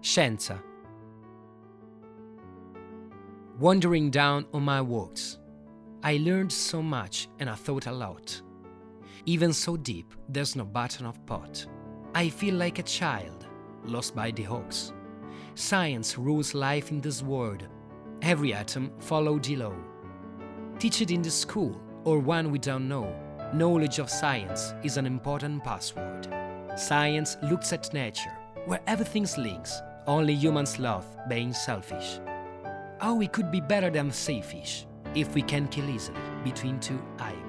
Scienza. Wandering down on my walks, I learned so much and I thought a lot. Even so deep, there's no button of pot. I feel like a child, lost by the hawks. Science rules life in this world. Every atom followed the law. Teach it in the school or one we don't know. Knowledge of science is an important password. Science looks at nature, where everything links, only humans love being selfish. How we could be better than sailfish if we can kill easily between two eyes.